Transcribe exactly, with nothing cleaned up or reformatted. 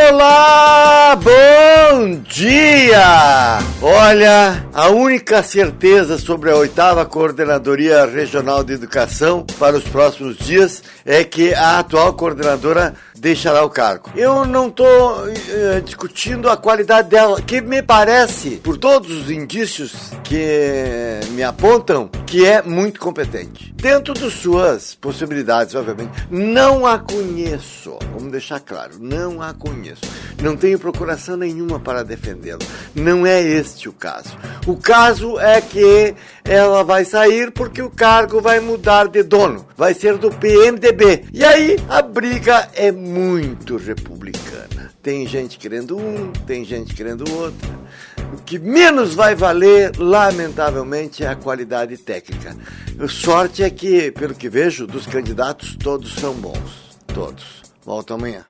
Olá, bom dia! Olha, a única certeza sobre a oitava Coordenadoria Regional de Educação para os próximos dias é que a atual coordenadora deixará o cargo. Eu não estou uh, discutindo a qualidade dela, que me parece, por todos os indícios que me apontam, que é muito competente. Dentro de suas possibilidades, obviamente. Não a conheço, vamos deixar claro, não a conheço. Não tenho procuração nenhuma para defendê-la. Não é este o caso. O caso é que ela vai sair porque o cargo vai mudar de dono. Vai ser do P M D B. E aí a briga é muito republicana. Tem gente querendo um, tem gente querendo outro. O que menos vai valer, lamentavelmente, é a qualidade técnica. A sorte é que, pelo que vejo, dos candidatos, todos são bons. Todos. Volto amanhã.